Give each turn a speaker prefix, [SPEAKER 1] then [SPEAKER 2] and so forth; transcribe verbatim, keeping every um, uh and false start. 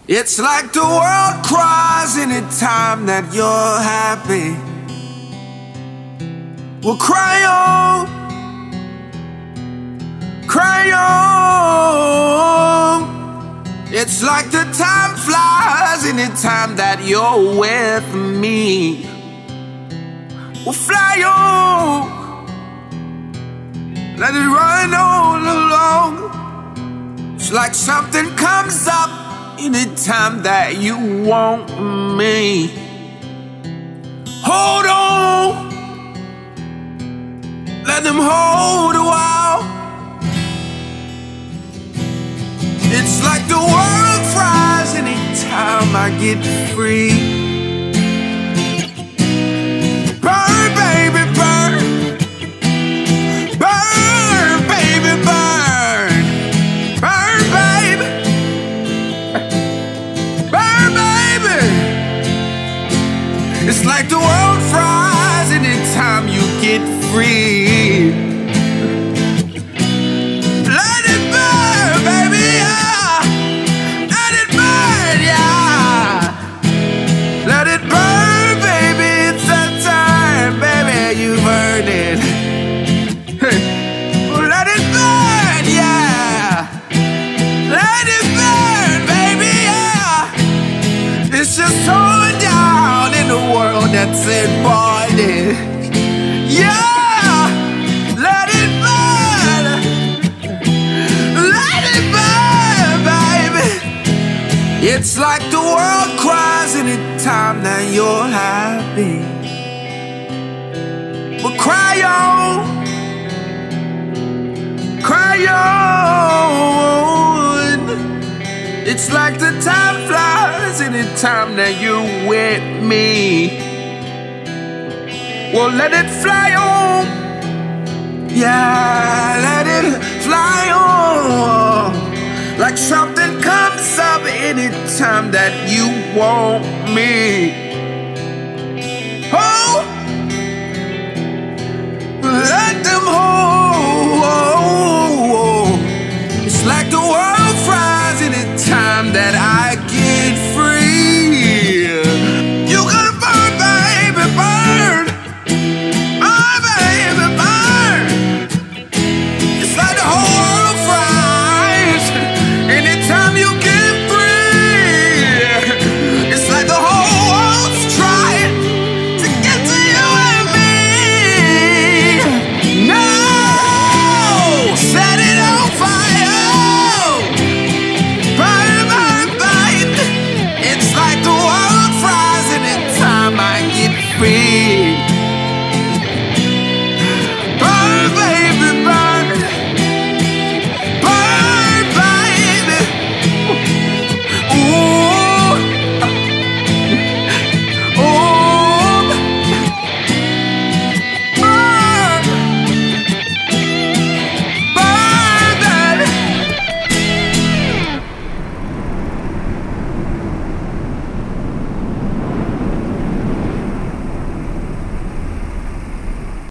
[SPEAKER 1] It's like the world cries anytime that you're happy. Well, cry on, cry on. It's like the time flies anytime that you're with me. Well, fly on, let it run all along. It's like something comes up anytime that you want me. Hold on, let them hold a while. It's like the world fries anytime I get free. Burn, baby, burn. Burn, baby, burn. Burn, baby. Burn, baby. It's like the world fries anytime you get free. Let it burn, baby, yeah. Let it burn, yeah. Let it burn, baby. It's that time, baby. You burned it. Let it burn, yeah. Let it burn, baby, yeah. It's just torn down in a world that's in bondage. Yeah. Let it burn. Let it burn, baby. It's like the world cries anytime that you're happy. But cry on, cry on. It's like the time flies anytime that you're with me. Well, let it fly on. Yeah, let it fly on. Like something comes up anytime that you want me.